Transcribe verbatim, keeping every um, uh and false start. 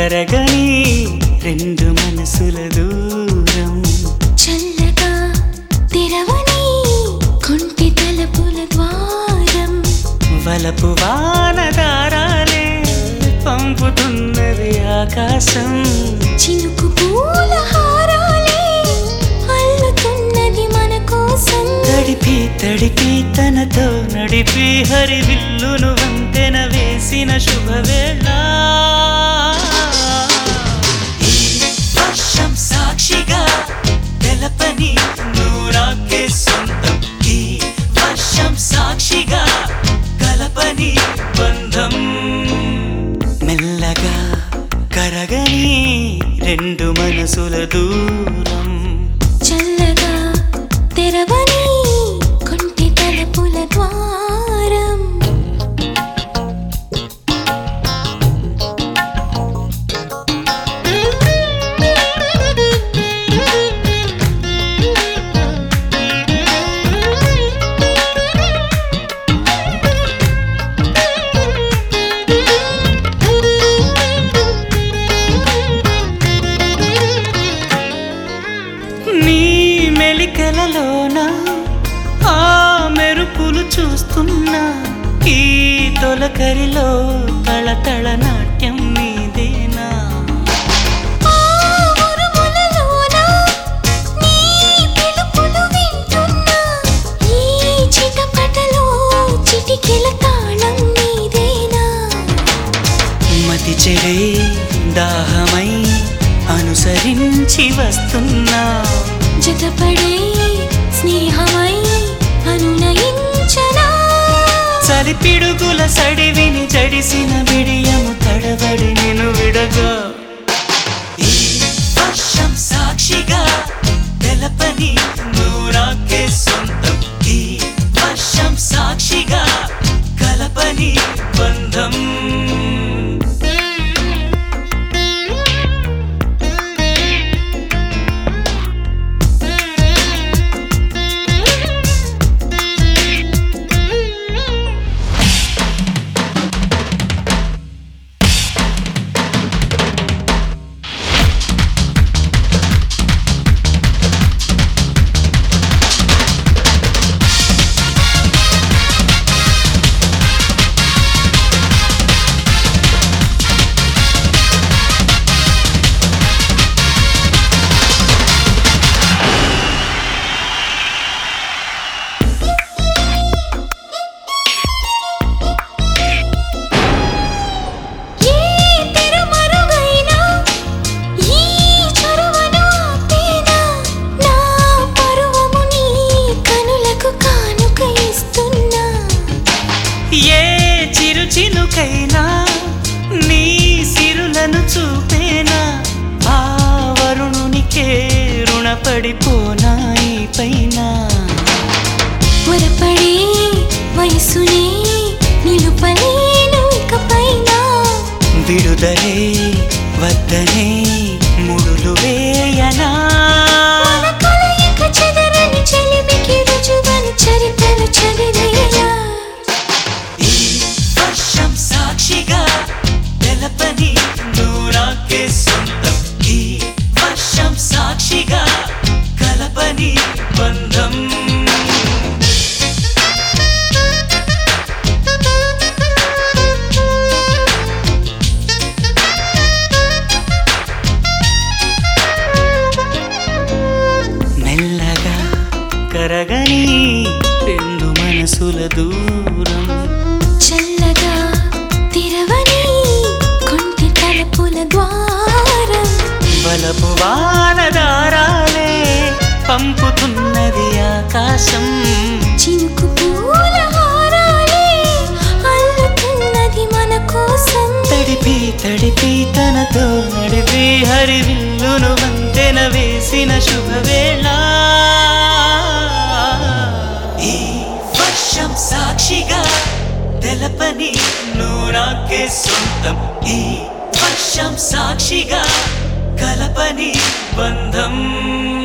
కరగని రెండు మనసుల దూరం చల్లగా తెరవని కొంటి తలుపుల ద్వారం వలపు వానదారాలే పంపుతున్నది ఆకాశం చినుకు పూల హారాలే అల్లుతున్నది మన కోసం తడిపి తడిపి తనతో నడిపి హరివిల్లును వంతెన వేసిన శుభవేళ ఈ వర్షం సాక్షిగా తెలపని నూరాకే సొంతం ఈ వర్షం సాక్షిగా కలపని బంధం మెల్లగా కరగని రెండు మనసుల దూరం చల్లగా తెరవని కొంటి తలుపుల ద్వారం నీ మెలికలలోన ఆ మెరుపులు చూస్తున్నా ఈ తొలకరిలో తళతళ నాట్యం నీదేనా ఆ ఉరుములలోన నీ పిలుపులు వింటున్నా ఈ చిటపటలో చిటికెల తాళం నీదేనా మతి చెడే దాహమై అనుసరించి వస్తున్నా జతపడే స్నేహమై అనునయించనా చలిపిడుగుల సడివిని జడిసిన బిడియము తడబడి నిన్ను విడగా ఈ వర్షం సాక్షిగా తెలపని నూరాకే సొంతం ఈ వర్షం సాక్షిగా కలపని బంధం చినుకైనా నీ సిరులను చూపేనా ఆ వరుణునికే రుణపడిపోనా ఈ పైన పొరపడే వయసునే నిలుపలేను ఇకపైన విడుదలే వద్దనే ముడులు వేయనా మన కలయిక చెదరని చెలిమికి రుజువని చరిత్రలు చదివేలా సాక్షిగా తెలపని నూరాకే సొంతం ఈ వర్షం సాక్షిగా కలపని బంధం మెల్లగా కరగని రెండు మనసుల దూరం చల్లగా తెరవని కొంటి తలుపుల ద్వారం వలపు వానదారాలే పంపుతున్నది ఆకాశం చినుకు పూల హారాలే అల్లుతున్నది మన కోసం తడిపి తడిపి తనతో నడిపి హరివిల్లును వంతెన వేసిన శుభవేళ ఈ వర్షం సాక్షిగా తెలపని నూరాకే సొంతం ఈ వర్షం సాక్షిగా కలపని బంధం